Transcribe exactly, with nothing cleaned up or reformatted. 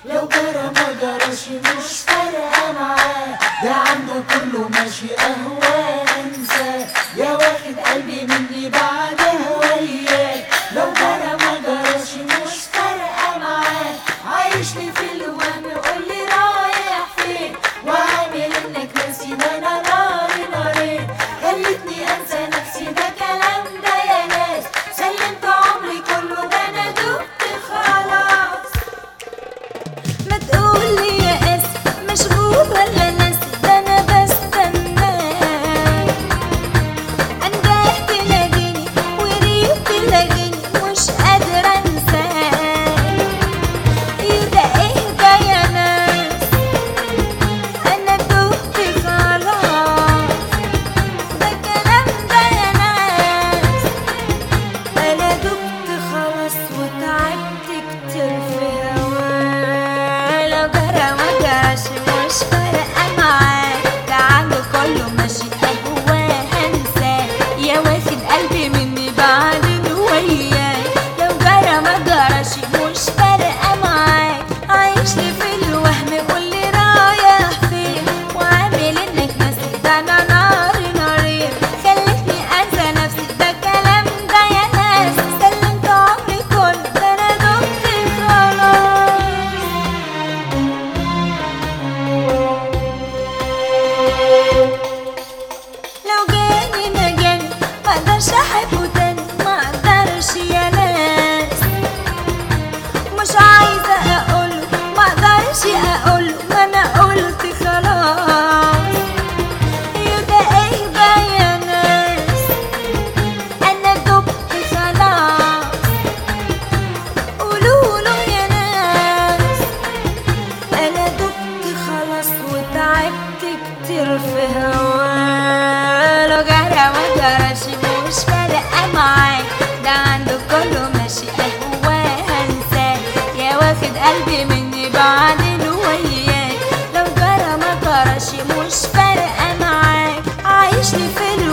لو جرى ما جراش مش فارقة معاه، ده عنده كله ماشي أهواه انساه، يا واخد قلبي مني بعد هوياه. لو جرى ما جراش مش فارقة معاه، عايشني في الوهم قولي رايح فين، وعامل انك ناسي ده انا ناري نارين، خلتني انسى نفسي ده كلام ده يا ناس، سلمت عمري كله ده انا دبت خلاص. ما تقولي يا اسف مشغول ولا ناسي، ده انا بستناك، انجح تلاقيني وريت تلاقيني مش قادرة انساك. يبقى اهدى يا ناس انا دبت خلاص، ده كلام ده يا ناس، انا دبت خلاص وتعبت كتير في هواك. لو جرى ما جراش مش فارقة معاك، ده عنده كله ماشي أهواه هنساه، يا واخد قلبي مني بعدين وياك. لو جرى ما جراش مش فارقة معاك، عايشني في الوهم قولي رايح فين، وعامل انك ناسي ده انا ناري نارين، خلتني انسى نفسي ده كلام ده يا ناس، سلمت عمري كله ده انا دبت خلاص. لو جاني ما جاني مقدرش احبه تاني، مقدرش يا ناس، مش عايزة اقوله مقدرش اقوله، ما انا قلت خلاص. يبقى اهدى يا ناس انا دبت خلاص، قولوله يا ناس انا دبت خلاص وتعبت كتير في هواه. لو جرى ما جراش مش فارقة معاك، ده عنده كله ماشي أهواه هنساه، يا واخد قلبي مني بعدين وياك. لو جرى ما جراش مش فارقة معاك، عايشني في الوهم